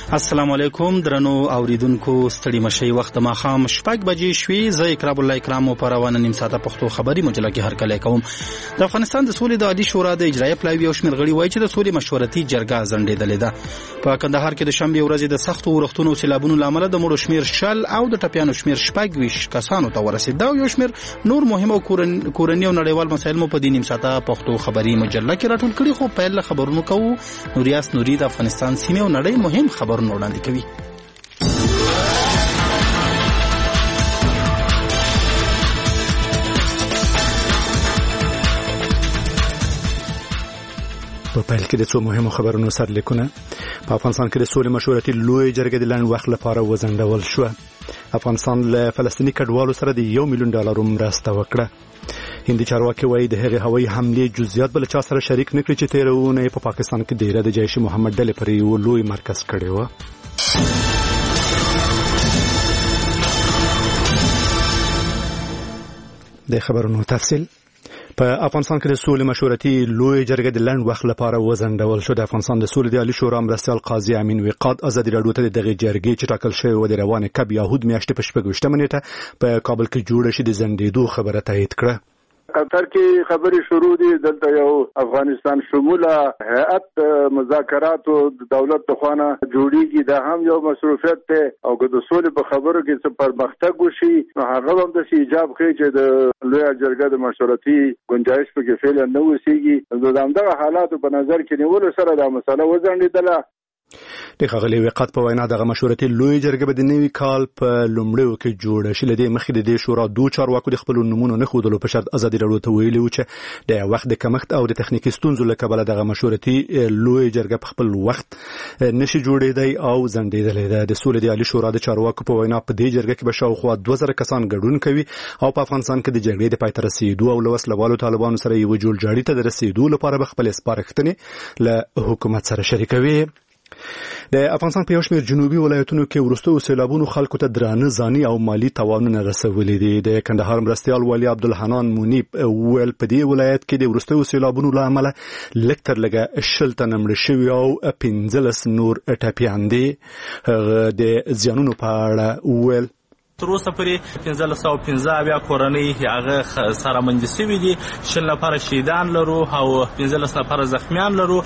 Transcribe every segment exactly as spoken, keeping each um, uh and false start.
السلام علیکم درنو اوریدونکو ستړي مشي وخت ما خام شپږ بجې شوې زه اکرام الله اکرام په روانه نیم ساعته پښتو خبري مجله کې هرکلی کوم. د افغانستان د سولې د عالی شورا د اجرایه پلاوی او شمیر غړي وایي چې د سولې مشورتي جرګه ځنډېدلې ده. په کندهار کې د شنبې ورځې د سختو ورښتونو او سیلابونو لامل د مړو شمیر شل او د ټپیانو شمیر شپږ ویشت کسانو ته ورسېد. دا یو شمیر نور مهم او کورني او نړیوال مسایل مو په دې نیم ساعته پښتو خبري مجله کې راټول کړي. خو پیل خبرونو کوو. نوریاس نوري د افغانستان سیمه او نړۍ مهم خبرونه وړاندې کوي. په پیل کې د څو مهمو خبرونو سرلیکونه. په افغانستان کې د سولې مشورتي لوی جرګه د لنډ وخت لپاره وځنډول شو. افغانستان له فلسطیني کډوالو سره د یو میلیون ډالرو مرسته وکړه. هندي چارواکي وایي د هغې هوایي حملې جزئیات بل چا سره شریک نه کړي چې تېره اونۍ په پاکستان کې ډیره د جیش محمد ډلې پر یو لوی مرکز کړی و. د خبرونو تفصیل. په افغانستان کې د سولې مشورتي لوی جرګه د لنډ وخت لپاره وځنډول شو. د افغانستان د سولې د عالی شورا مرستیال قاضي امین وقاد ازادي راډیو ته د دغه جرګې چې ټاکل شوی و د روانې کب یهود میاشتې په شپږ ویشتمه نیټه په کابل کې جوړه شي د ځنډېدو خبره تایید کړه. قطر کې خبرې شروع دي. دلته یو افغانستان شموله هیئت مذاکرات او دولت د خوانه جوړیږي. دا هم یو مصروفیت ته او که د سولې په خبرو کې څه پرمختګ وشي نو هغه هم د ایجاب کوي چې د لوی جرګه د مشورتي گنجائش په کې فعلا نه وسیږي. د همدغه حالاتو په نظر کې نیولو سره دا مسله وځنډېدله. د ښاغلي وقات په وینا دغه مشورتي لوی جرګه به د نوي کال په لومړیو کې جوړه شي. له دې مخکې د دې شورا دوه چارواکو د خپلو نومونو نه ښودلو په شرط ازادي راډیو ته ویلي وو چې د وخت د کمښت او د تخنیکي ستونزو له کبله دغه مشورتي لوی جرګه په خپل وخت نشي جوړېدی او ځنډېدلې ده. د سولې د عالی شورا د چارواکو په وینا په دې جرګه کې به شاوخوا دوه زره کسان ګډون کوي او په افغانستان کې د جګړې د پای ته رسېدو او له وسلوالو طالبانو سره یوه جوړجاړي ته د رسېدو لپاره به خپلې سپارښتنې له حکومت سره شریکوي. د افغانستان په یو شمېر جنوبي ولایتونو کې وروستیو سیلابونو خلکو ته درانه ځاني او مالي تاوانونه رسولي دي. د کندهار مرستیال والي عبدالحنان منیب ویل په دې ولایت کې د وروستیو سیلابونو له امله لږ تر لږه شل تنه مړه شوي او پنځلس نور ټپیان دي. هغه د زیانونو په اړه ویل تر اوسه پورې پنځلس سوه پنځه اویا کورنۍ هغه سره منجي شوي دي. شل نفره شهیدان لرو او پنځلس نفره زخمیان لرو.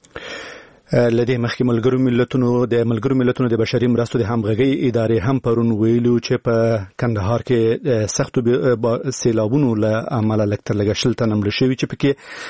لدې مخکې ملګرو ملتونو د ملګرو ملتونو د بشري مرستو د همغږۍ ادارې هم پرون ویلو چې په کندهار کې سختو سیلابونو له امله لږ تر لږه شل تنه مړه شوي چې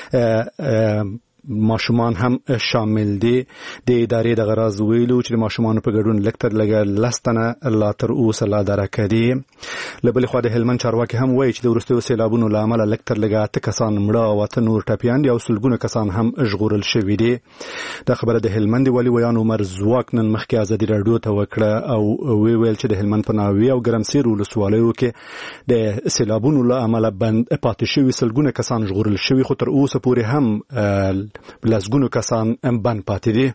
پکې ماشومان هم شامل دي. د ادارې د غراز ویلو چې د ماشومانو په ګډون لږ تر لږه لس تنه لا تر اوسه لا درکه دي. له بلې خوا د هلمند چارواکي هم وایي چې د وروستیو سیلابونو له امله لږ تر لږه اته کسان مړه او اته نور ټپیان دي او سلګونه کسان هم ژغورل شوي دي. دا خبره د هلمند والي ویان عمر زواک نن مخکې ازادي راډیو ته وکړه او وی ویل چې د هلمند په ناوې او ګرمسیر ولسوالیو کې د سیلابونو له امله بند پاتې شوي سلګونه کسان ژغورل شوي خو تر اوسه پورې هم لسګونو کسان بند پاتې دي.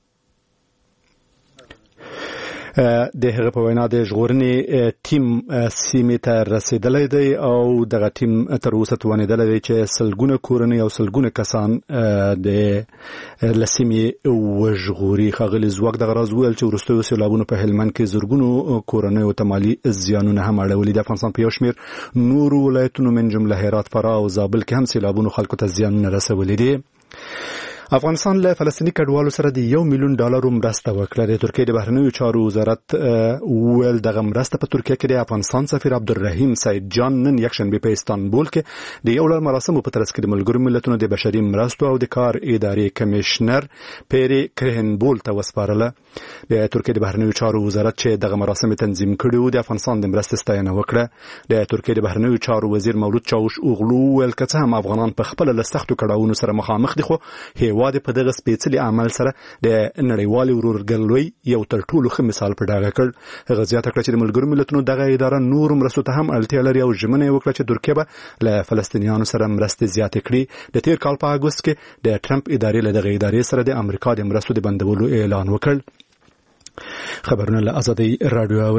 د هغه په وینا د ژغورنې ټیم سیمې ته رسېدلی دی او دغه ټیم تر اوسه توانېدلی دی چې سلګونه کورنۍ او سلګونه کسان د له سیمې وژغوري. ښاغلي ځواک دغه راز وویل چې وروستیو سیلابونو په هلمند کې زرګونو کورنیو ته مالي زیانونه هم اړولي. د افغانستان په یو شمېر نورو ولایتونو من جمله هرات، فراه او زابل کې هم سیلابونو خلکو ته زیانونه رسولي دي. افغانستان له فلسطیني کډوالو سره د یو میلیون ډالرو مرسته وکړه. د ترکیې د بهرنیو چارو وزارت ویل دغه مرسته په ترکیه کې د افغانستان سفیر عبدالرحیم سید جان نن یکشنبه په استانبول کې د یو ډول مراسمو په ترڅ کې د ملګرو ملتونو د بشري مرستو او د کار ادارې کمشنر پیری کرهنبول ته وسپارله. د ترکیې د بهرنیو چارو وزارت چې دغه مراسم تنظیم کړي وو د افغانستان د مرستې ستاینه وکړه. د ترکیې د بهرنیو چارو وزیر مولود چاوش اوغلو ویل که څه هم افغانان په خپله له سختو کړاوونو سره مخامخ دي خو هیواد په دغه سپېڅلي عمل سره د نړیوالې ورورګلوۍ یو تر ټولو ښه مثال په ډاګه کړ. هغه زیاته کړه چې د ملګرو ملتونو دغه اداره نورو مرستو ته هم اړتیا لري او ژمنه یې وکړه چې ترکیه به له فلسطینیانو سره مرستې زیاتې کړي. د تیر کال په اګوست کې د ټرمپ ادارې له دغه ادارې سره د امریکا د مرستو د بندولو اعلان وکړ. خبرونه له ازادي راډیو اوري.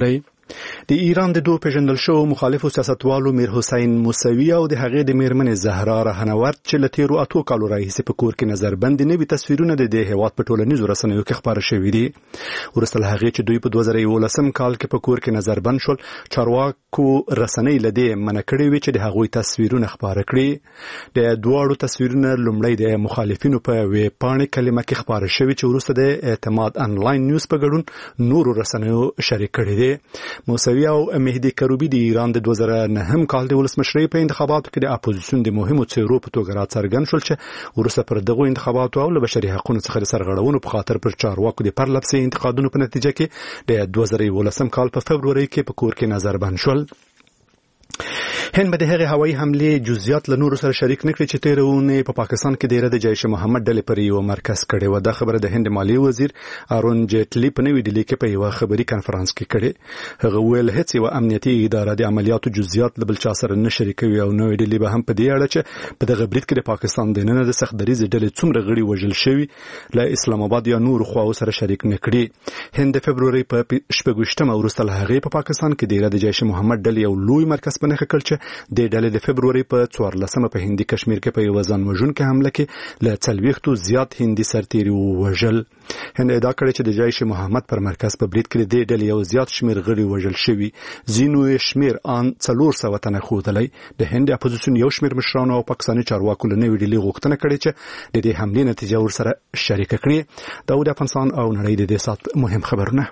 د ایران د دوه پیژندل شو مخالفو سیاستوالو میر حسین موسوی او د هغې د میرمنې زهرا رهنورد چې له تیرو اتو کالو راهیسې په کور کې نظربند نوي تصویرونه د دې هیواد په ټولنیزو رسنیو کې خپاره شوي دي. وروسته له هغې چې دوی په دوه زره یولسم کال کې په کور کې نظربند شول، چارواکو رسنۍ له دې منع کړې وې چې د هغوی تصویرونه خپاره کړي. د دواړو تصویرونه لومړی د مخالفینو په ویب پاڼې کلمه کې خپاره شوي چې وروسته د اعتماد انلاین نیوز په ګډون نورو رسنیو شریک کړي دي. موسوی او مهدي کروبی د ایران د دوه زره نهم کال د ولسمشرۍ په انتخاباتو کې د اپوزیسیون د مهمو څیرو په توګه راڅرګند شول چې وروسته پر دغو انتخاباتو او له بشري حقوقو څخه د سرغړونو په خاطر پر چارواکو د پرلپسې انتقادونو په نتیجه کې د دوه زره یولسم کال په فبروري کې په کور کې نظربند شول. هند به د هغې هوایي حملې جزئیات له نورو سره شریک نه کړي چې تېره اونۍ په پاکستان کې ډیره د جیش محمد ډلې پر یو مرکز کړې وه. دا خبره د هند مالیې وزیر ارون جیټلي په نوې ډیلي کې په یوه خبري کنفرانس کې کړې. هغه وویل هیڅ یوه امنیتي اداره د عملیاتو جزئیات له بل چا سره نه شریکوي او نوې ډیلي به هم په دې اړه چې په دغه برید کې د پاکستان دننه د سخت دریځې ډلې څومره غړي وژل شوي له اسلام آباد یا نورو خواو سره شریک نه کړي. هند د فبروري په شپږ ویشتمه وروسته له هغې په پاکستان کې ډیره د جیش محمد ډلې یو لوی مرکز په نښه کړ چې د ډلې د فبروري په څوارلسمه په هندي کشمیر کې په یوه ځان وژونکې حمله کې له څلوېښتو زیات هندي سرتیري ووژل. هند ادعا کړې چې د جیش محمد پر مرکز په برید کې د دې ډلې یو زیات شمېر غړي وژل شوي، ځینو یې شمېر ان څلور سوه تنه ښودلی. د هند اپوزیسیون یو شمېر مشرانو او پاکستاني چارواکو له نوې ډلې غوښتنه کړې چې د دې حملې نتیجه ورسره شریکه کړي. دا د افغانستان او نړۍ د دې ساعت مهم خبرونه.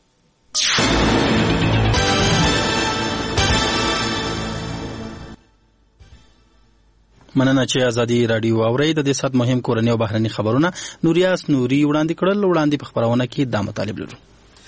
مننه چې ازادي رادیو اوري. د دې سات مهم کورنۍ او بهرني خبرونه نوریاس نوري وړاندې کړل. وړاندې په خبرونه کې دا مطالب لرو.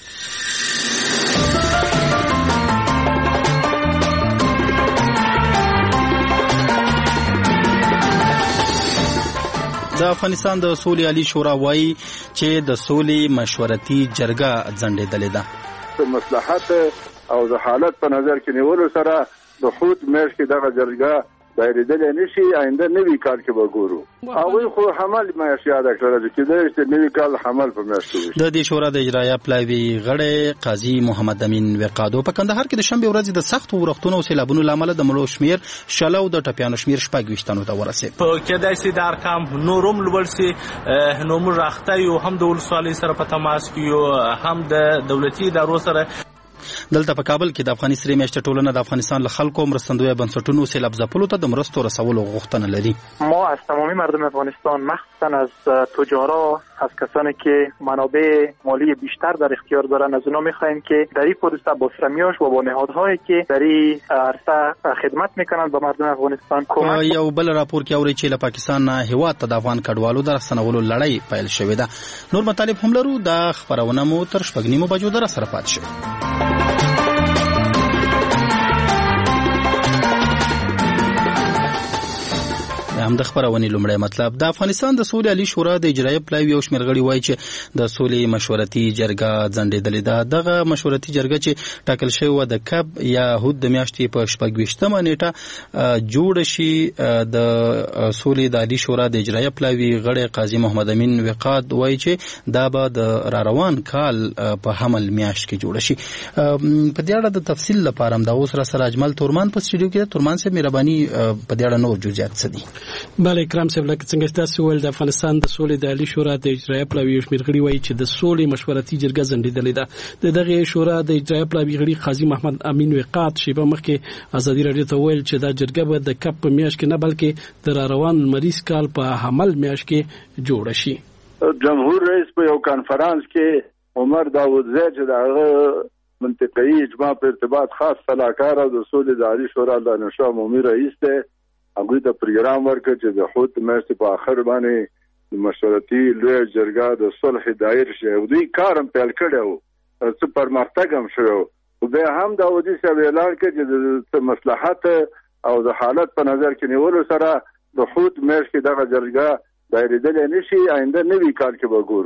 د افغانستان د سولې عالی شورا وایي چې د سولې مشورتي جرګه ځنډېدلې ده. مصلحت او د حالت په نظر کې نیولو سره د خود مېش کې دغه جرګه دایریدل نشي. آینده نوی کال کې به ګورو. هغوی خو حمل میاشت یاد کړل چې د دې نوی کال حمل په میاشت کې. د دې شورا د اجرایه پلاوی غړی قاضي محمد امین وقادو په کندهار کې د شنبه ورځ د سخت ورښتونو او سیلابونو لامل د مړو شمیر شلو د ټپیانو شمیر شپږ ویشتانو ته ورسید. په کېدای شي د ارقام نورم لوړ شي. نو موږ راخته یو هم د ولسوالۍ سره په تماس کې یو هم د دولتي ادارو سره. دلته په کابل کې د افغاني سرې میاشتې ټولنه د افغانستان له خلکو مرستندویه بنسټونو سیلاب ځپلو ته د مرستو رسولو غوښتنه لري. ما از تمامی مردم افغانستان مخصوصا از تجارا، از کسانی که منابع مالی بیشتر در اختیار دارن، از اونا می‌خوایم که در این پروسه با فرمیاش و با نهادهایی که در این عرصه خدمت میکنن به مردم افغانستان کمک. یو بل راپور کې اوري چې له پاکستان نه هیواد ته د افغان کډوالو د راستنولو لړۍ پیل شوې ده. نور مطالب هم لرو. د خبرونه مو تر شپږ نیمو بجو در سره پات شي. هم د خبرونې لومړی مطلب د افغانستان د سولې عالی شورا د اجرایه پلاوی او شمېر غړي وایي چې د سولې مشورتي جرګه ځنډېدلې ده. دغه مشورتي جرګه چې ټاکل شوې وه د کب یا هود د میاشتې په شپږ ویشتمه نیټه جوړه شي. د سولې د عالی شورا د اجرایه پلاوی غړی قاضي محمد امین وقاد وایي چې دا به د را روان کال په حمل میاشت کې جوړه شي. په دې اړه د تفصیل لپاره هم د اوس را سره اجمل تورمان په سټوډیو کې. تورمان صاحب مهرباني په دې اړه نور جزئیات څه دي؟ بله کرام صاحب، لکه څنګه تاسو ول د افغانستان د سولې د عالی شورا د اجرایه پلاوی او شمېر غړي وایي چې د سولې مشورتي جرګه ځنډېدلې ده. د دغه شورا د اجرایه پلاوی غړي قاضي محمد امین وقاد شیبه مخکې ازادي رادیو ته ویل چې دا جرګه به د کپ په میاشت کې نه بلکې د را روان مریض کال په حمل میاشت کې جوړه شي. جمهور رئیس په یو کانفرنس کې عمر داوودزی چې د منطقي اجماع په ارتباط خاص صلاحکار او د سولې د عالی شورا د نشو عمومي رئیس دی، هغوی ته پروګرام ورکړ چې د خود میاشتې په آخر باندې د مشورتي لویه جرګه د صلح دایر شي. دوی کار هم پیل کړی و، څه پرمختګ هم شوی و. بیا هم داودي صاحب اعلان کړ چې د مصلحت او د حالت په نظر کې نیولو سره د خود میاشت کې دغه جرګه دایریدلی نشي. آینده نوي کال کې به ګورو.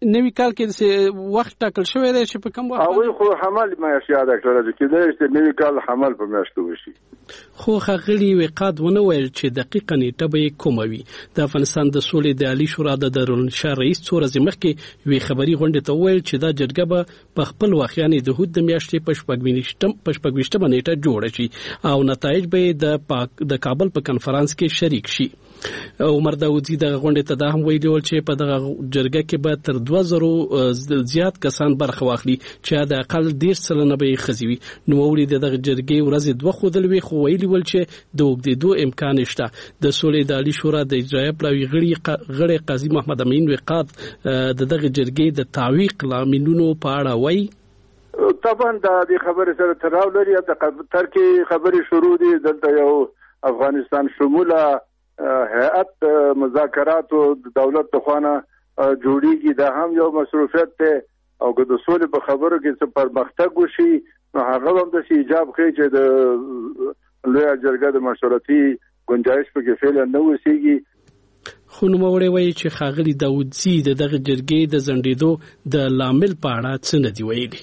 نوي کال کې وخت ټاکل شوی دی چې په کوم وخت او خو حمل میاشت یاد کړل چې د نوي کال حمل په میاشت وشي. خو ښاغلي وقاد ونه ویل چې دقیقه نیټه به کومه وي. د افغانستان د سولې د عالی شورا د دارالانشا رئیس څو ورځې مخکې وی خبري غونډه ته ویل چې دا جرګه به په خپل وخت یعنی د هود د میاشتې په شپږ ویشتمه نیټه جوړه شي او نتایج به د د کابل په کنفرانس کې شریک شي. عمر داودزی د غونډې ته دا هم ویلي ول چې په دغه جرګه کې به تر دوه زرو زیات کسان برخه واخلي چې د اقل ډېر سلنه به ښځې وي. نوموړي د دغه جرګې ورځې دوه ښودل وي خو ویلي ول چې د اوږدېدو امکان شته. د سولې د عالي شورا د اجرایه پلاوي غړي غړي قاضي محمد امین وقاد د دغه جرګې د تعویق لاملونو په اړه وایي طبعا د دې خبرې سره تړاو لري. د ترکي خبرې شروع دي دلته یو افغانستان شموله هيئت مذاکراتو د دولت د خوانه جوړیږي. دا هم یو مصروفیت ته او که د سولې په خبرو کې څه پرمختګ وشي نو هغه هم د ایجاب کوي چې د لوی جرګه د مشورتي گنجائش په کې فعلا نه وسیږي. خو نوموړی وایي چې ښاغلي داودزي د دغه جرګې د ځنډېدو د لامل په اړه څه نه دي ویلي.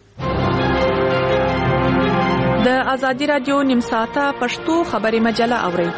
د ازادي راډیو نیم ساعته پښتو خبري مجله اورئ.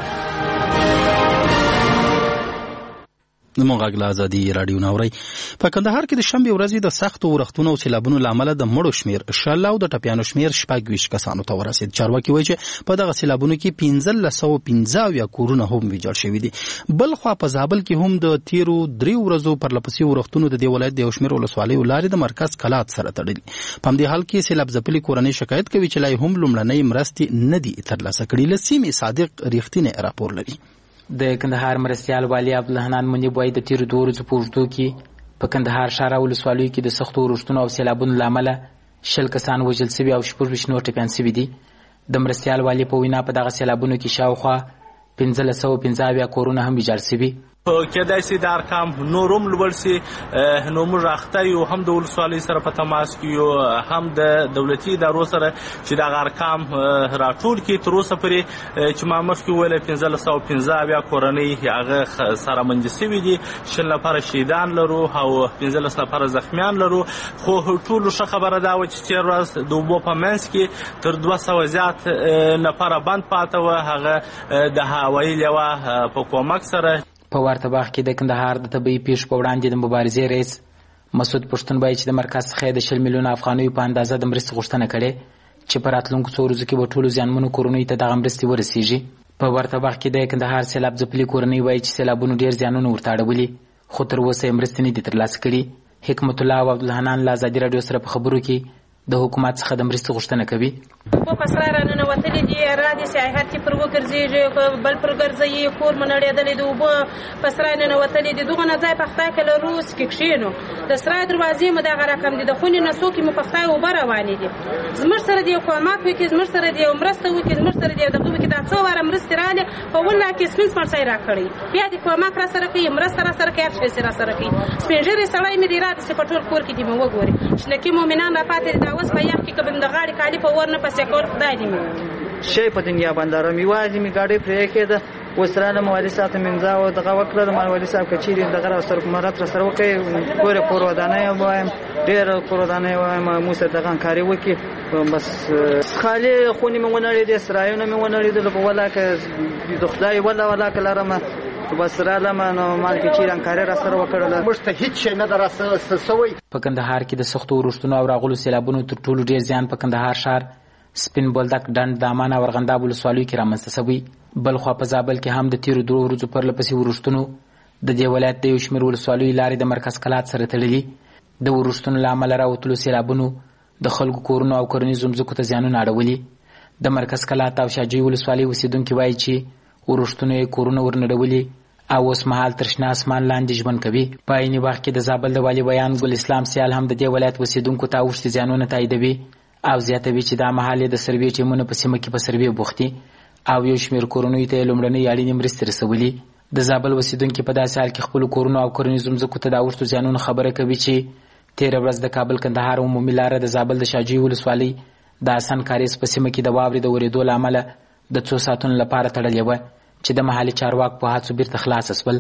زموږ غږ له ازادي راډیو نه اورئ. په کندهار کې د شنبې ورځې د سختو ورښتونو او سیلابونو له امله د مړو شمېر شل او د ټپیانو شمېر شپږ ویشت کسانو ته ورسېد. چارواکي وایي چې په دغه سیلابونو کې پنځلس سوه پنځه اویا کورونه هم ویجاړ شوي دي. بل خوا په زابل کې هم د تیرو دریو ورځو پرلپسې ورښتونو د دې ولایت د یو شمېر ولسوالیو لارې د مرکز کلات سره تړلي. په همدې حال کې سیلاب ځپلې کورنۍ شکایت کوي چې لا هم لومړنۍ مرستې نه دي ترلاسه کړي. له سیمې صادق ریښتینی راپور لري. د کندهار مرستیال والي عبدالحنان منیب وایي د تیرو دوه ورځو په اوږدو کې په کندهار ښار او ولسوالیو کې د سختو ورښتونو او سیلابونو له امله شل کسان وژل سوي او شپږ ویشت نور ټپیان سوي دي. د مرستیال والي په وینا په دغه سیلابونو کې شاوخوا پنځلس سوه پنځه اویا کورونه هم ویجاړ سوي. کېدای شي د ارقام نور هم لوړ شي. نو موږ اخته یو هم د ولسوالۍ سره په تماس کې یو هم د دولتي ادارو سره چې دغه ارقام راټول کړي. تر اوسه پورې چې ما مخکې وویل پنځلس سوه پنځه اویا کورنۍ هغه سره منجي سوي دي. شل نفره شهیدان لرو او پنځلس نفره زخمیان لرو. خو ټولو ښه خبره دا وه چې تېره ورځ د اوبو په منځ کې تر دوه سوه زیات نفره بند پاته وه. هغه د هوایي لیوه په کومک سره په ورته وخت کې د کندهار د طبیعي پیښو په وړاندې د مبارزې رئیس مسعود پښتون وایي چې د مرکز څخه د شل میلیونه افغانیو په اندازه د مرستې غوښتنه کړې چې په راتلونکو څو ورځو کې به ټولو زیانمنو کورنیو ته دغه مرستې ورسیږي. په ورته وخت کې د کندهار سیلاب ځپلې کورنۍ وایي چې سیلابونو ډېر زیانونه ورته اړولي خو تر اوسه یې مرستې نه دي ترلاسه کړي. حکمت الله او عبدالحنان له ازادي راډیو سره په خبرو کې د حکومت څخه د مرستې غوښتنه کوي. په پسره راننوتلې دي رادي سیاحت کې پر وګرځېږي بل پر ګرځي کور منړېدلې دي اوبه پسره ننوتلې دي دغه نه ځای پخته کله روس کې کښینو د سرای دروازې مو دغه رقم دي د خونې نسو کې مو پخته اوبه روانې دي. زموږ سره دې کومک وکړي زموږ سره دې مرسته وکړي زموږ سره دې دغه وکړي دا څو واره مرستې رالې په ونه کې سپین سپړسای راکړي بیا دې کومک را سره کوي مرسته را سره کوي هر شی را سره کوي. سپین ږیري سړی مې دې رادي په ټول کور کې دې مو وګوري شنکي مؤمنان را پاتې دا اوس په یخ کې کبن د غاړې کالي په ورنه پسې کول خدای دې مې شی په دنیا باندې رمي واځي می ګاډي پرې کېده وسرانه موالی ساته منځا او دغه وکړه د مالوالي صاحب کچېری دغه سره مرات سره وکي ګوره کور ودانه وایم ډېر کور ودانه وایم موسی دغه کاری وکي بس خالی خونی مې ونړې دي سرایونه مې ونړې د ولاکه د خدای ولا ولاکه لرمه بس را لمه نو مال کې چیران کاری را سره وکړل مشته هیڅ شي نه دراسه سوي. په کندهار کې د سختو ورښتونو او راغلو سیلابونو تر ټولو ډېر زیان په کندهار ښار سپین بولدک ډنډ دامان او ارغنداب ولسوالیو کې رامنځته شوی. بل خوا په زابل کې هم د تیرو دوه ورځو پرلپسې ورښتونو د دې ولایت د یو شمېر ولسوالیو لارې د مرکز کلات سره تړلي. د ورښتونو له امله راوتلو سیلابونو د خلکو کورونو او کرنیزو ځمکو ته زیانونه اړولي. د مرکز کلات او شاجوی ولسوالۍ اوسېدونکي وایي چې ورښتونو یې کورونه ورنړولي او اوس مهال تر شنه اسمان لاندې ژوند کوي. په عین وخت کې د زابل د والي بیان ګل اسلام سیال هم د دې ولایت اوسېدونکو ته اوښتي زیانونه تاییدوي او زیاتوي چې دا مهال د سروې ټیمونه په سیمه کې په سروې بوختي او یو شمېر کورنیو ته یې لومړنۍ اړینې مرستې رسولي. د زابل اوسېدونکي په داسې حال کې خپلو کورونو او کرنیزو ځمکو ته د اوښتو زیانونو خبره کوي چې تېره ورځ د کابل کندهار عمومي لاره د زابل د شاجوی ولسوالۍ د حسن کاریز په سیمه کې د واورې د ورېدو له امله د څو ساعتونو لپاره تړلې وه چې د محلي چارواکو په هڅو بیرته خلاصه شول.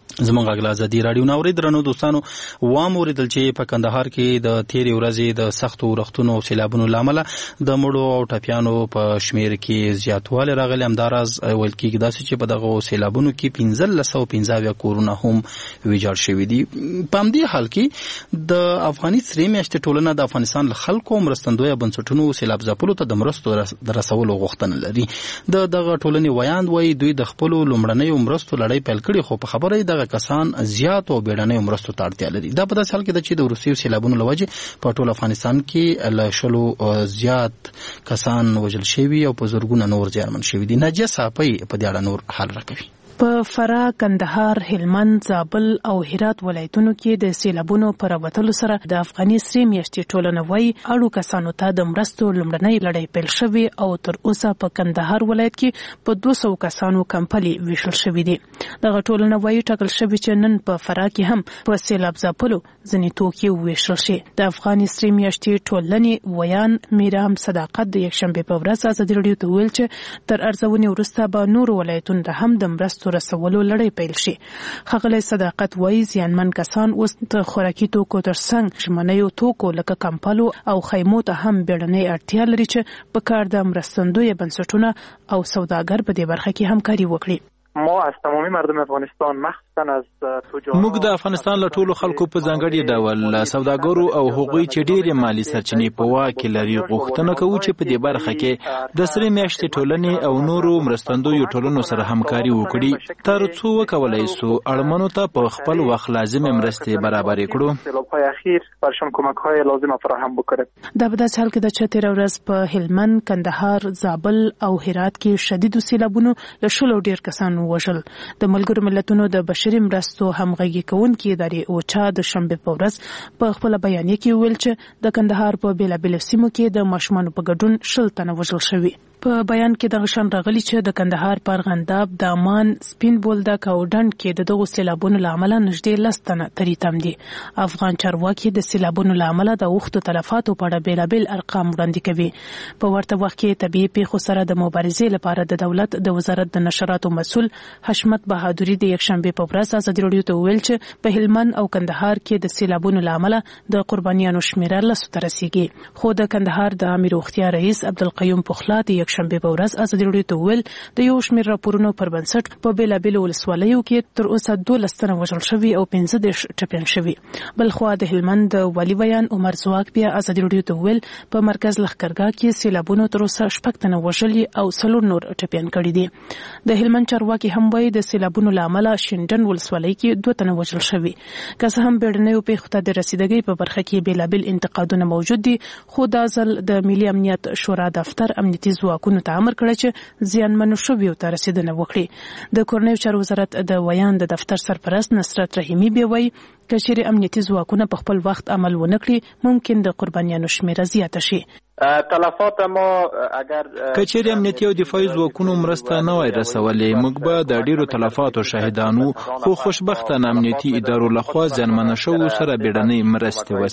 زموږ غږ ازادي راډیو نو اورید درنو دوستانو وام اوریدل چې په کندهار کې د تیرې ورځې د سختو ورښتونو او سیلابونو لامل د مړو او ټپیانو په شمیر کې زیاتوالی راغلی. همداراز ویل کېږي داسې چې په دغه سیلابونو کې پنځلس سوه پنځه اویا کورونه هم ویجاړ شوي دي. په همدې حال کې د افغاني سرې میاشتې ټولنه د افغانستان له خلکو او مرستندویه بنسټونو سیلاب ځپلو ته د مرستو د رسولو غوښتنه لري. د دغه ټولنې ویاند وایي دوی د خپلو لومړنیو مرستو لړۍ پیل کړې، خو په خبره دغه کسان زیات او بیړنیو مرستو ته اړتیا لري. دا په داسې حال کې ده چې د وروستیو سیلابونو له وجې په ټول افغانستان کې له شلو زیات کسان وژل شوي او په زرګونه نور زیانمن شوي دي. ناجیه صافی په دې اړه نور حال راکوي. په فراه، کندهار، هلمند، زابل او هرات ولایتونو کې د سیلابونو پر وتلو سره د افغاني سرې میاشتې ټولنه وایي اړو کسانو ته د مرستو لومړنۍ لړۍ پیل شوې او تر اوسه په کندهار ولایت کې په دوه سوه کسانو کمپلي ویشل شوي دي. دغه ټولنه وایي ټاکل شوي چې نن په فراه کې هم په سیلاب ځپلو ځینې توکي وویشل شي. د افغاني سرې میاشتې ټولنې ویان میرام صداقت د یکشنبې په ورځ ازادي راډیو ته وویل چې تر ارزونې وروسته به نورو ولایتونو ته هم د مرستو رسولو لړۍ پیل شي. ښاغلی صداقت وایي زیانمن کسان اوس د خوراکي توکو ترڅنګ ژمنیو توکو لکه کمپلو او خیمو ته هم بیړنۍ اړتیا لري چې په کار د مرستندویه بنسټونه او سوداګر په دې برخه کې همکاري وکړي. ما از تمامی مردم افغانستان مخصوصا از تجار موږ د افغانستان له ټولو خلکو په ځانګړي ډول سوداګرو او هغوی چې ډېرې مالی سرچینې په واک کې لري غوښتنه کوو چې په دې برخه کې د سرې میاشتې ټولنې او نورو مرستندویو ټولنو سره همکاري وکړي تر څو وکولای سو اړمنو ته په خپل وخت لازمې مرستې برابرې کړو. سیلاب‌های اخیر برشان کمک‌های لازم فراهم بکنیم. دا په داسې حال کې ده چې تېره ورځ په هلمند، کندهار، زابل او هرات کې شدیدو سیلابونو له شلو ډېر کسان وژل. د ملګرو ملتونو د بشري مرستو همغږي کوونکې ادارې اوچا د شنبې په ورځ په خپله بیانیه کې وویل چې د کندهار په بېلابېلو سیمو کې د ماشومانو په ګډون شل تنه وژل شوي. په بیان کې دغه شان راغلي چې د کندهار په ارغنداب، دامان، سپین بولدک او ډنډ کې د دغو سیلابونو له امله نږدې لس تنه تری تم دي. افغان چارواکي د سیلابونو له امله د اوښتو تلفاتو په اړه بېلابېل ارقام وړاندې کوي. په ورته وخت کې طبیعي پیښو سره د مبارزې لپاره د دولت د وزارت د نشراتو مسؤل حشمت بهادوري د یکشنبې په ورځ ازادي راډیو ته وویل چې په هلمند او کندهار کې د سیلابونو له امله د قربانیانو شمیره لسو ته رسیږي. خو د کندهار د عامې روغتیا رئیس عبدالقیوم پخلا د شنبې په ورځ ازادي راډیو ته وویل د یو شمېر راپورونو پر بنسټ په بېلابېلو ولسوالیو کې تر اوسه دولس تنه وژل شوي او پنځه دېرش ټپیان شوي. بلخوا د هلمند د والي ویان عمر ځواک بیا ازادي راډیو ته وویل په مرکز لښکرګاه کې سیلابونو تر اوسه شپږ تنه وژلي او څلور نور ټپیان کړي دي. د هلمند چارواکي هم وایي د سیلابونو له امله شینډن ولسوالۍ کې دوه تنه وژل شوي. که څه هم بیړنیو پیښو ته د رسیدګۍ په برخه کې بېلابېل انتقادونه موجود دي، خو دا ځل د ملي امنیت شورا دفتر امنیتي ځواکونو ته امر کړی چې زیانمنو شویو ته رسیدنه وکړي. د کورنیو چارو وزارت د ویان د دفتر سرپرست نصرت رحیمي بیا وایي که چیرې امنیتي ځواکونه په خپل وخت عمل ونه کړي ممکن د قربانیانو شمیره زیاته شي. تلفات ما اگر کچېرې امنیتي او دفاعي ځواکونو مرسته نه وای رسولې موږ به د ډیرو تلفاتو شاهدانو، خو خوشبختانه امنیتي ادارو لخوا زیانمنه شوو سره بیړنۍ مرستې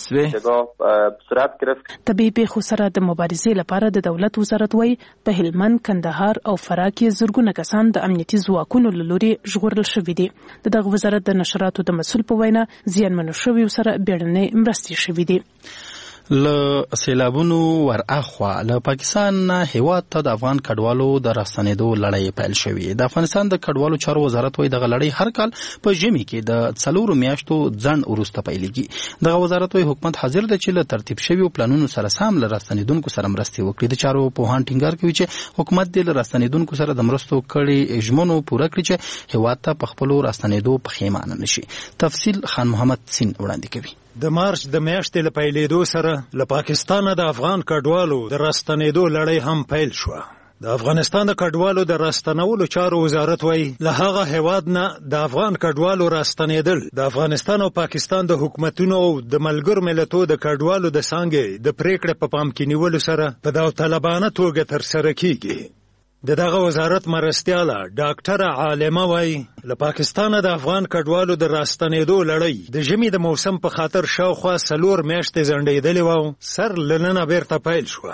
وسوې. طبیعي پیښو سره د مبارزې لپاره د دولت وزارت وایي په هلمند، کندهار او فراه کې زرګونه کسان د امنیتي ځواکونو له لورې ژغورل شوي دي. د دغه وزارت د نشراتو د مسؤل په وینا زیانمنو شویو سره بیړنۍ مرستې شوي دي. له سیلابونو ور اخوا له پاکستان نه هیواد ته د افغان کډوالو د راستنېدو لړۍ پیل شوې. د افغانستان د کډوالو چارو وزارت وایي دغه لړۍ هر کال په ژمي کې د څلورو میاشتو ځنډ وروسته پیلېږي. دغه وزارت وایي حکومت حاضر دی چې له ترتیب شویو پلانونو سره سم له راستنېدونکو سره مرستې وکړي. د چارو پوهان ټینګار کوي چې حکومت دې له راستنېدونکو سره د مرستو کړي ژمنو پوره کړي چې هیواد ته په خپلو راستنېدو پښیمانه نشي. تفصیل خان محمد سین وړاندې کوي. د مارچ د میاشتې له پیلېدو سره له پاکستانه د افغان کډوالو د راستنېدو لړۍ هم پیل شوه. د افغانستان د کډوالو د راستنولو چارو وزارت وایي له هغه هیواد نه د افغان کډوالو راستنېدل د افغانستان او پاکستان د حکومتونو او د ملګرو ملتونو د کډوالو د څانګې د پریکړې په پام کې نیولو سره په داوطلبانه توګه ترسره کیږي. د دغه وزارت مرستیاله ډاکټره عالمه وایي له پاکستانه د افغان کډوالو د راستنېدو لړۍ د ژمي د موسم په خاطر شاوخوا څلور میاشتې ځنډېدلې وه او سر له ننه بیرته پیل شوه.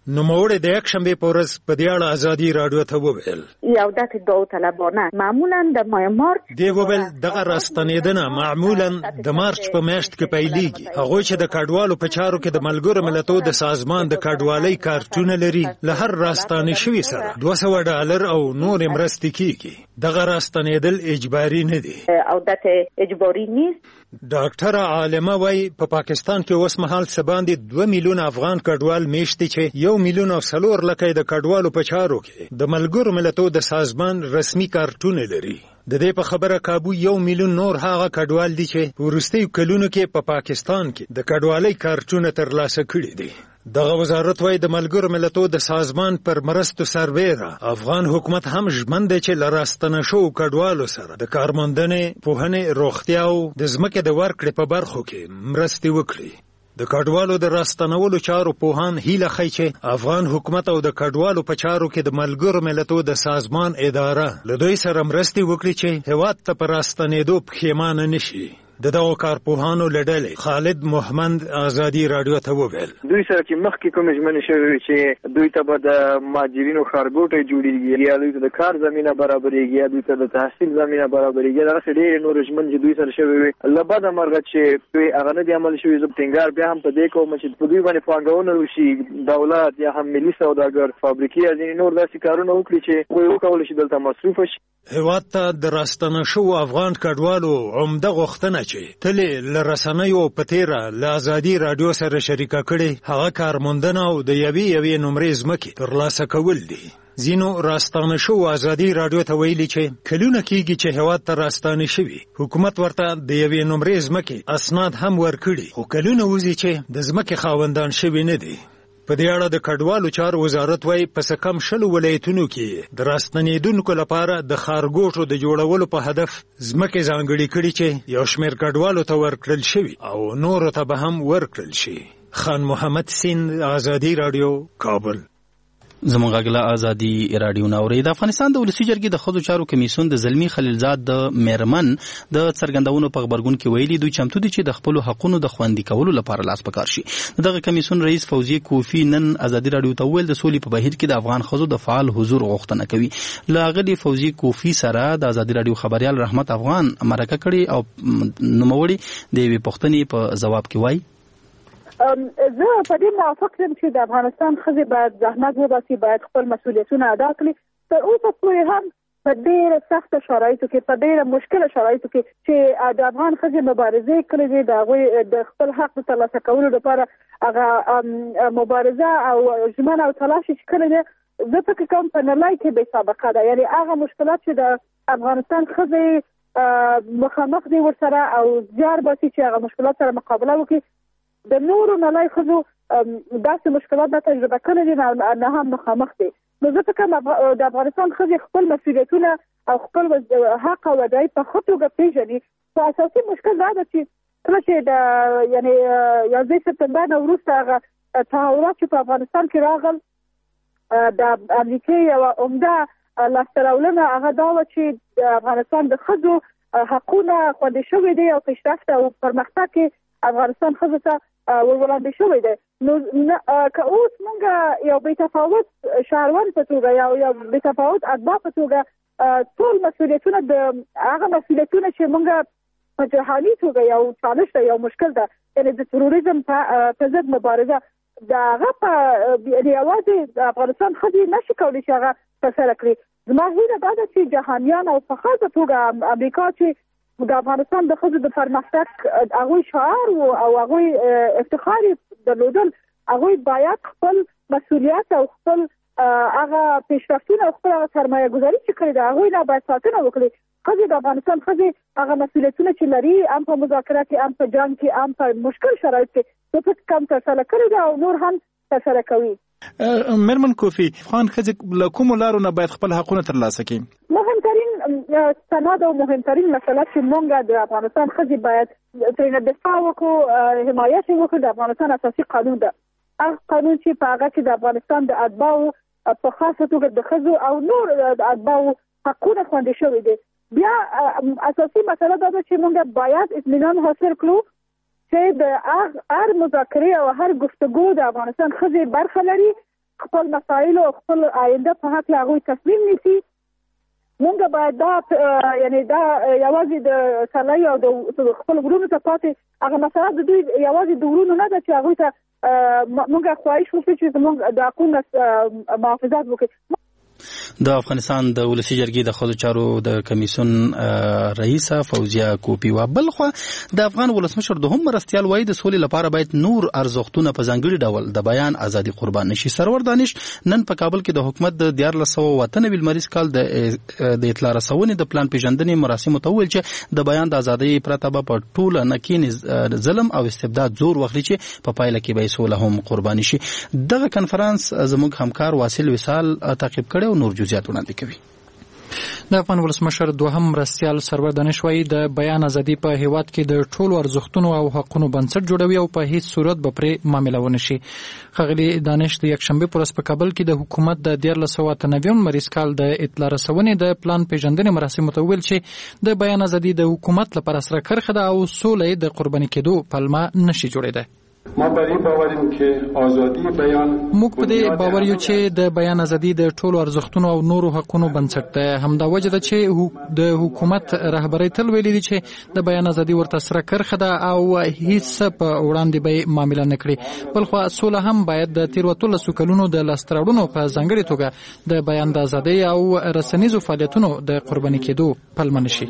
نوموړی د یک شنبې په ورځ په دې اړه ازادي راډیو ته وویل یو داسې داوطلبانه معمولا د مارچ دی وویل دغه راستنېدنه معمولا د مارچ په میاشت کې پیلېږي. هغوی چې د کډوالو په چارو کې د ملګرو ملتونو د سازمان د کډوالۍ کارتونه لري له هر راستانه شوي سره دوه سوه ډالر او نور مرستې کیږي. دغه راستنېدل اجباري نه دي او دته اجباري نیست. ډاکټر عالمه وای په پاکستان کې اوس مهال څه باندې دوه میلیون افغان کډوال میشتي چې یو میلیون او څلور لکه د کډوالو په چارو کې د ملګرو ملتونو د سازمان رسمي کارتونه لري. د دې په خبره کابو یو میلیون نور هغه کډوال دي چې په وروستیو کلونو کې په پا پاکستان کې د کډوالۍ کارتونه ترلاسه کړي دي. دغه وزارت وای د ملګرو ملتونو د سازمان پر مرستو سربېره افغان حکومت هم ژمن دی چې لراستنه شو کډوالو سره د کارموندنې، پوهنې، روغتیا او د ځمکې د ورکړې په برخو کې مرستې وکړي. د کډوالو د راستنولو چارو پوهان هیله ښیي چې افغان حکومت او د کډوالو په چارو کې د ملګرو ملتونو د سازمان اداره له دوی سره مرستې وکړي چې هېواد ته په راستنېدو پښیمانه نشي. د دغو کارپوهانو له ډلې خالد محمد ازادي راډیو ته وویل دوی سره چې مخکې کومې ژمنې شوې چې دوی ته به د مهاجرینو ښارګوټی جوړېږي یا دوی ته د کار زمینه برابرېږي یا دوی ته د تحصیل زمینه برابرېږي دغسې ډېرې نورې ژمنې چې دوی سره شوې وي له بده مرغه چې دوی هغه نه دي عمل شوي. زه ټینګار بیا هم په دې کوم چې په دوی باندې پانګونه وشي دولت یا هم ملي سوداګر فابریکې یا ځینې نور داسې کارونه وکړي چې هغوی وکولی شي دلته مصروفه شي. هېواد ته د راستنه شوو افغان کډوالو عمده غوښتنه چې تلې له رسنیو په تیره له ازادي راډیو سره شریکه کړې هغه کارموندنه او د یوې یوې نمرې ځمکې ترلاسه کول دي. ځینو راستانه شوو ازادي راډیو ته ویلي چې کلونه کېږي چې هېواد ته راستانه شوي حکومت ورته د یوې نمرې ځمکې اسناد هم ورکړي خو کلونه وځي چې د ځمکې خاوندان شوي نه دي. په دې اړه د کډوالو چارو وزارت وایي په څه کم شلو ولایتونو کې د راستنېدونکو لپاره د ښارګوټو د جوړولو په هدف ځمکې ځانګړې کړي چې یو شمېر کډوالو ته ورکړل شوي او نورو ته به هم ورکړل شي. خان محمد سیند، ازادي راډیو، کابل. زموږ غږ ازادي راډیو ناوري. د افغانستان د ولسي جرګې د ښځو چارو کمیسیون د زلمی خلیلزاد د میرمن د څرګندونو په خبرګون کې ویلي دوی چمتو دي چې د خپل حقونو د خوندي کولو لپاره لاس پکار شي. دغه کمیسیون رئیس فوزیه کوفی نن ازادي راډیو ته ویل د سولې په بهیر کې د افغان ښځو د فعال حضور غوښتنه کوي. لاغلي فوزیه کوفی سره د ازادي راډیو خبريال رحمت افغان مرکه کړي او نوموړي د یوې پوښتنې په جواب کې وایي زه په دې موافق یم چې د افغانستان ښځې باید زحمت وباسي، باید خپل مسؤلیتونه ادا کړي. تر اوسه پورې هم په ډېره سخته شرایطو کې، په ډېره مشکله شرایطو کې چې د افغان ښځې مبارزې کړې دي د هغوی د خپل حق د ترلاسه کولو لپاره هغه مبارزه او ژمنه او تلاش چې کړې ده زه فکر کوم په نړۍ کې بې سابقه ده. یعنې هغه مشکلات چې د افغانستان ښځې مخامخ دي ورسره او زیار باسي چې هغه مشکلات سره مقابله وکړي. د نورو نړۍ ښځو داسې مشکلات دا تجربه کړي دي نه هم مخامخ دي. نو زه فکر کوم د افغانستان ښځې خپل مسؤلیتونه او خپل حق او وظایف په ښه توګه پېژني. خو اساسي مشکل دا ده چې کله چې د یعنې یازدې سپتمبر نه وروسته هغه تحولات چې په افغانستان کې راغل د امریکې یوه عمده لاسته راوړنه هغه دا وه چې د افغانستان د ښځو حقونه خوندي شوي دي او پیشرفت او پرمختګ کې افغانستان ښځو ته وړاندې شوی دی. نو که اوس موږ یو بې تفاوت شهروند په توګه یا یو بې تفاوت اتباع په توګه ټول مسؤلیتونه د هغه مسؤلیتونه چې موږ په جهاني توګه یو چالش ده، یو مشکل ده، یعنې د تروریزم په ضد مبارزه د هغه په یوازې د افغانستان ښځې نشي کولی چې هغه ترسره کړي. زما هیله دا ده چې جهانیان او په خاصه توګه امریکا چې د افغانستان د ښځو د پرمختګ هغوی شعار و او هغوی افتخار درلودل، هغوی باید خپل مسؤلیت او خپل هغه پیشرفتونه او خپل هغه سرمایه ګذاري چې کړې ده هغوی نه باید ساتنه وکړي. ښځې د افغانستان ښځې هغه مسؤلیتونه چې لري هم په مذاکره کې، هم په جنګ کې، هم په مشکل شرایط کې زه فکر کوم ترسره کړې ده او نور هم ترسره کوي. میرمن کوفی، افغان ښځې له کومو لارو نه باید خپل حقونه ترلاسه کړي؟ مهمترین سند او مهمترین مسله چې موږ د افغانستان ښځې باید ترېنه دفاع وکړو، حمایت یې وکړو، د افغانستان اساسي قانون ده. هغه قانون چې په هغه کې د افغانستان د اتباعو په خاصه توګه د ښځو او نور د اتباعو حقونه خوندي شوي دي. بیا اساسي مسله دا ده چې موږ باید اطمینان حاصل کړو چې د هر مذاکرې او هر گفتگو د افغانستان ښځې برخه لري خپل مسایل او خپل آینده په حق له هغوی تصمیم نیسي. مونږ باید دا یعنی دا یوازې د سړی او د خپل ورونو ته پاتې هغه مسله د دوی یوازې د ورونو نه ده چې هغوی ته مونږ خواهش وکړو چې زموږ د حقونو محافظت وکړي. د افغانستان د ولسی جرګې د ښځو چارو د کمیسیون رئیسه فوزیه کوپیوا بلخوا د افغان ولسمشر دوهم مرستیال وایي د سولې لپاره باید نور ارزښتونه په ځانګړي ډول د بیان ازادي قربان نشي. سرور دانش نن په کابل کې د حکومت د دیارلس سوه اته نوي لمریز کال د د اطلاع رسونې د پلان پیژندنې مراسمو ته وویل چې د بیان د ازادۍ پرته به په ټوله نه کې ظلم او استبداد زور واخلي چې په پایله کې به سوله هم قرباني شي. دغه کنفرانس زموږ همکار واصل وصال تعقیب کړي او نور جزئیات وړاندې کوي. د افغان ولسمشر دوهم مرستیال سرور دانش وایي د بیان ازادي په هیواد کې د ټولو ارزښتونو او حقونو بنسټ جوړوي او په هیڅ صورت به پرې معامله ونه شي. ښاغلي دانش د یکشنبه پر ورځ په کابل کې د حکومت د دیارلس سوه اته نوي لمریز کال د اطلاع رسونې د پلان پیژندنې مراسمو ته ویل چې د بیان ازادي د حکومت لپاره سره کرخه ده او سوله د قرباني کېدو پلمه نشي جوړېدای. ما بر این باوریم که آزادی بیان موږ په دې باور یو چې د بیان ازادي د ټولو ارزښتونو او نورو حقونو بنسټ ده. همدا وجه ده چې د حکومت رهبرۍ تل ویلي دي چې د بیان ازادي ورته سره کرخه ده او هیڅ په وړاندې به معامله نه کړي. بلخو سوله هم باید د تیروتلو کلونو د لاسته راوړنو په ځانګړې توګه د بیان د ازادۍ او رسنیزو فعالیتونو د قرباني کېدو پلمه نشي.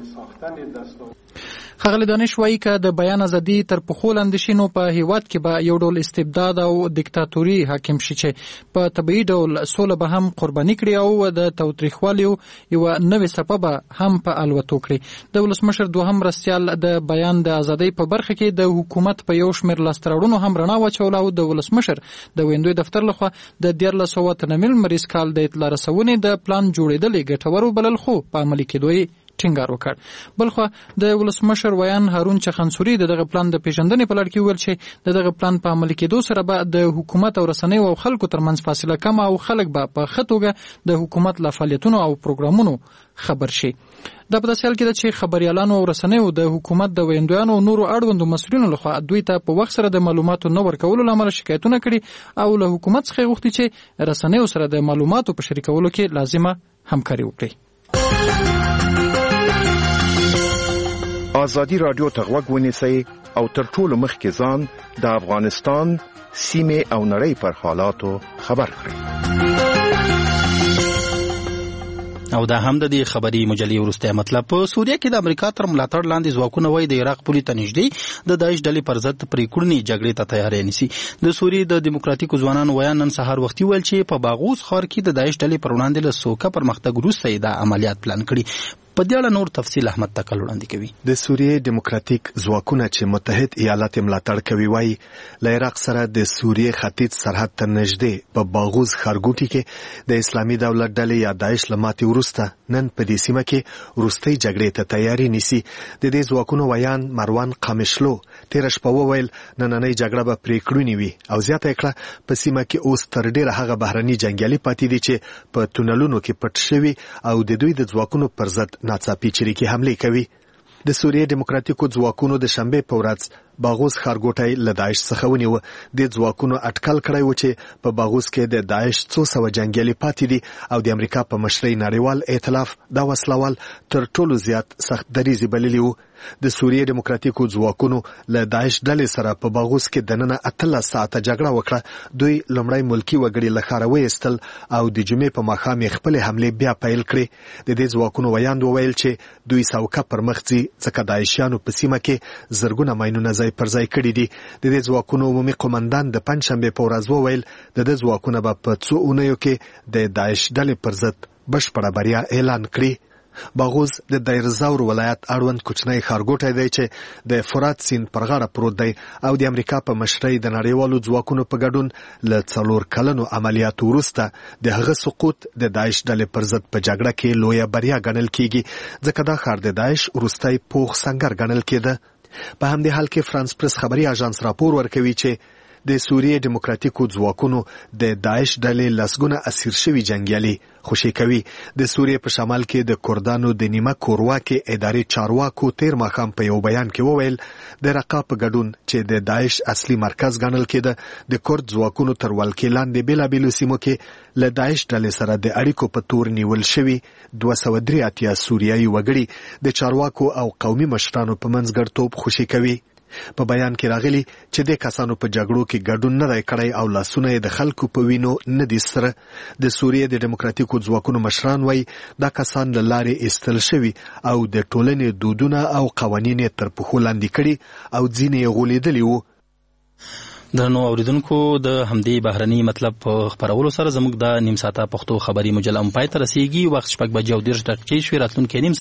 ښاغلي دانش وایي که د بیان ازادي تر پښو لاندې شي نو په هیواد کې به یو ډول استبداد او دیکتاتوري حاکم شي چې په طبیعي ډول سوله به هم قرباني کړي او د تاوتریخوالي یوه نوې څپه به هم په الوتو کړي. د ولسمشر دوهم مرستیال د بیان د ازادۍ په برخه کې د حکومت په یو شمېر لاسته راوړنو هم رڼا واچوله او د ولسمشر د ویندوی دفتر لخوا د دیارلس سوه اته نوي لمریز کال د اطلاع رسونې د پلان جوړېدل یې ګټور وبلل خو په عملي کېدو یې ټینګار وکړ. بلخو د ولسمشر ویان هارون چخنسوري دغه پلان د پیژندنې په لړ کې ویل چې دغه پلان په عملي کېدو سره به د حکومت او رسنیو او خلکو ترمنځ فاصله کم او خلک به په ښه توګه د حکومت له فعالیتونو او پروګرامونو خبر شي. دا په داسې حال کې ده چې خبریالانو او رسنیو د حکومت د ویندویانو او نورو اړوندو مسؤلینو لخوا دوی ته په وخت سره د معلوماتو نه ورکولو له امله شکایتونه کړي او له حکومت څخه یې غوښتي چې رسنیو سره د معلوماتو په شریکولو کې لازمه همکاري وکړي. آزادی رادیو ته غوږ ونیسئ او تر ټولو مخکې ځان د افغانستان سیمې او نړۍ پر حالاتو خبر کړئ. او دا هم د دې خبري مجلې وروستی مطلب. په سوریه کې د امریکا تر ملاتړ لاندې ځواکونه وایي د عراق پولې ته نږدې د داعش ډلې پر ضد پرېکړنې جګړې ته تیاری نیسي. د سوریې د دیموکراتیکو ځوانانو ویان نن سهار وختي ویل چې په باغوس ښار کې د داعش ډلې پر وړاندې له سوکه پرمختګ وروسته یې دا عملیات پلان کړي. په دې اړه نور تفصیل احمد تکل وړاندې کوي. د سوریې دیموکراتیک ځواکونه چې متحد ایالات ملاتړ کوي وایي له عراق سره د سوریې ختیځ سرحد ته نږدې په باغوز ښارګوټي کې د اسلامي دولت ډلې یا داعش له ماتې وروسته نن په دې سیمه کې وروستۍ جګړې ته تیاری نیسي. د دې ځواکونو ویان مروان قامشلو تېره شپه وویل نننۍ جګړه به پرېکړونې وي او زیاته یې کړه په سیمه کې اوس تر ډېره هغه بهرني جنګیالي پاتې دي چې په تونلونو کې پټ شوي او د دوی د ځواکونو پر ضد ناڅاپي چریکي حملې کوي. د سوریې دیموکراتیکو ځواکونو د شنبې په ورځ باغوس ښارګوټی له داعش څخه ونیوه. د ځواکونو اټکل کړی و چې په باغوس کې د داعش څو سوه جنګیالي پاتې دي او د امریکا په مشرۍ نړیوال ائتلاف دا وسلوال تر ټولو زیات سخت دریځي بللي وو. د سوریې دیموکراتیکو ځواکونو له داعش ډلې سره په باغوس کې دننه اتلس ساعته جګړه وکړه. دوی لومړی ملکي وګړي له ښاره وایستل او د جمعې په ماښام یې خپلې حملې بیا پیل کړې. د دې ځواکونو ویاند وویل چې دوی سوکه پر مخ ځي ځکه داعشیانو په سیمه کې زرګونه ماینونه ځای پر ځای کړي دي. د دې ځواکونو عمومي قومندان د پنجشنبې په ورځ وویل د دې ځواکونه به په څو اونیو کې د داعش ډلې پر ضد بشپړه بریا اعلان کړي. باغوز د دایرزاور ولایت اړوند کوچنی ښارګوټی دی چې د فرات سیند پر غاړه پروت دی او د امریکا په مشرۍ د نړیوالو ځواکونو په ګډون له څلور کلنو عملیاتو وروسته د هغه سقوط د داعش ډلې پر ضد په جګړه کې لویه بریا ګڼل کیږي ځکه دا ښار د داعش وروستی پوخ سنګر ګڼل کېده. په همدې حال کې فرانس پرس خبري اژانس راپور ورکوي چې د سوریې دیموکراتیکو ځواکونو د داعش ډلې لسګونه اسیر شوي جنگیالي خوشي کوي. د سوریې په شمال کې د کردانو د نیمه کورواکې ادارې چارواکو تیر ماښام په یو بیان کې وویل د رقه په ګډون چې د داعش اصلي مرکز ګڼل کېده د کرد ځواکونو تر ولکې لاندې بېلابېلو سیمو کې له داعش ډلې سره د اړیکو په تور نیول شوي دوه سوه درې اتیا سوریایي وګړي د چارواکو او قومي مشرانو په منځګړیتوب خوشي کوي. په بیان کې راغلي چې د کسانو په جګړو کې ګډون نه دی کړی او لاسونه یې د خلکو په وینو نه دي سره. د سوریې د دیموکراتیکو ځواکونو مشران وایي دا کسان له لارې ایستل شوي او د ټولنې دودونه او قوانین یې تر پښو لاندې کړي او ځینې یې غولېدلي وو. درنو اوریدونکو د همدې بهرني مطلب په خپرولو سره زموږ د نیم ساعته پښتو خبري مجله هم پای ته رسیږي. وخت شپږ بجې او دېرش دقیقې شوې. راتلونکي نیم